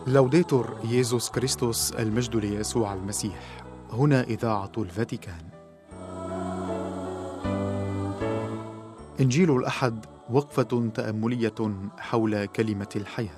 لوديتور ييسوس كريستوس، المجد ليسوع المسيح. هنا إذاعة الفاتيكان. إنجيل الأحد، وقفة تأملية حول كلمة الحياة.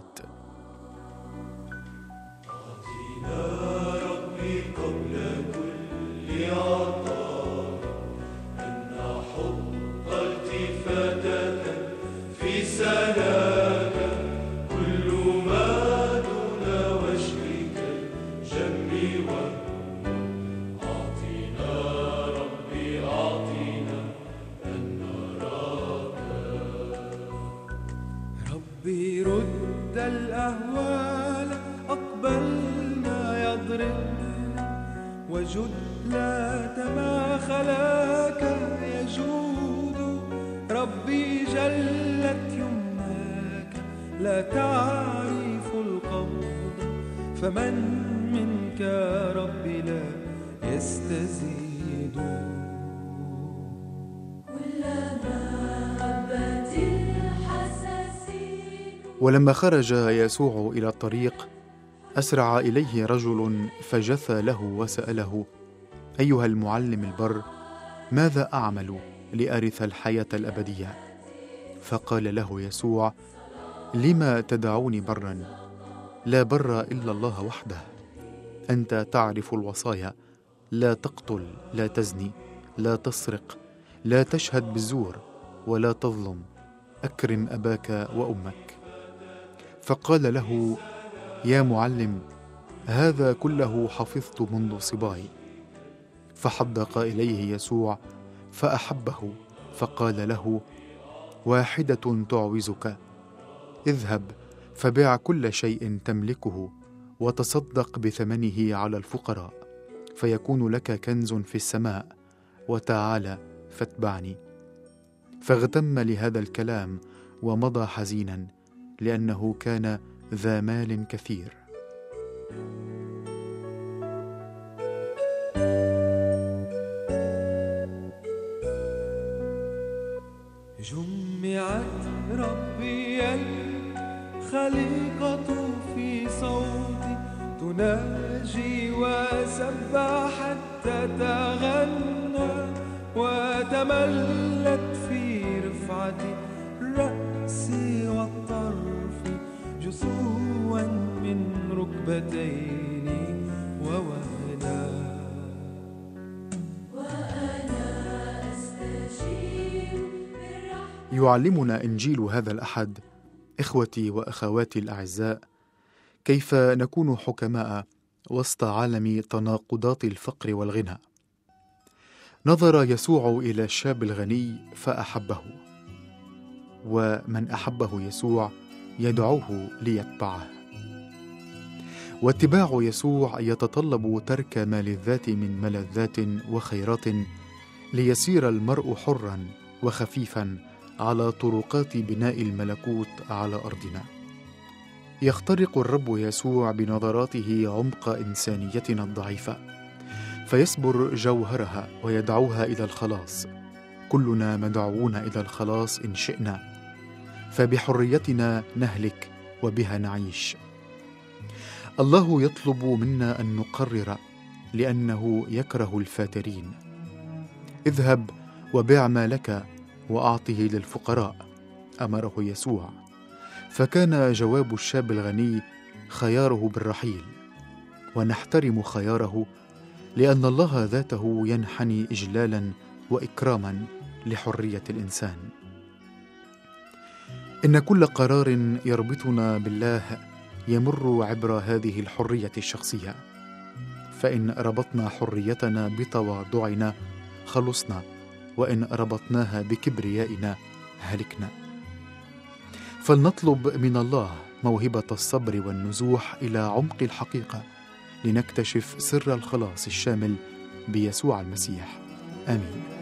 رد الأهوال أقبلنا يضرب وجد لا تماخلاك يجود. ربي جلت يمناك لا تعرف القبض، فمن منك ربي لا يستزيد. ولما خرج يسوع إلى الطريق، أسرع إليه رجل فجثى له وسأله: أيها المعلم البر، ماذا أعمل لأرث الحياة الأبدية؟ فقال له يسوع: لما تدعوني برا؟ لا بر إلا الله وحده. أنت تعرف الوصايا: لا تقتل، لا تزني، لا تسرق، لا تشهد بالزور، ولا تظلم، أكرم أباك وأمك. فقال له: يا معلم، هذا كله حفظت منذ صباي. فحدق إليه يسوع فأحبه، فقال له: واحدة تعوزك، اذهب فبع كل شيء تملكه وتصدق بثمنه على الفقراء، فيكون لك كنز في السماء، وتعال فاتبعني. فاغتم لهذا الكلام ومضى حزينا، لأنه كان ذا مال كثير. جمعت ربي الخليقة في صوتي، تناجي وسبحت تتغنى، وتملت في رفعتي رأسي والطرف، جسوا من ركبتين ووهنا. وأنا أستجيب يعلمنا إنجيل هذا الأحد، إخوتي وأخواتي الأعزاء، كيف نكون حكماء وسط عالم تناقضات الفقر والغنى. نظر يسوع إلى الشاب الغني فأحبه، ومن أحبه يسوع يدعوه ليتبعه. واتباع يسوع يتطلب ترك ما للذات من ملذات وخيرات، ليصير المرء حرا وخفيفا على طرقات بناء الملكوت على أرضنا. يخترق الرب يسوع بنظراته عمق إنسانيتنا الضعيفة، فيسبر جوهرها ويدعوها إلى الخلاص. كلنا مدعوون إلى الخلاص إن شئنا، فبحريتنا نهلك وبها نعيش. الله يطلب منا أن نقرر، لأنه يكره الفاترين. اذهب وبيع ما لك وأعطه للفقراء، أمره يسوع. فكان جواب الشاب الغني خياره بالرحيل، ونحترم خياره، لأن الله ذاته ينحني إجلالا وإكراما لحرية الإنسان. إن كل قرار يربطنا بالله يمر عبر هذه الحرية الشخصية، فإن ربطنا حريتنا بتواضعنا خلصنا، وإن ربطناها بكبريائنا هلكنا. فلنطلب من الله موهبة الصبر والنزوح إلى عمق الحقيقة، لنكتشف سر الخلاص الشامل بيسوع المسيح. آمين.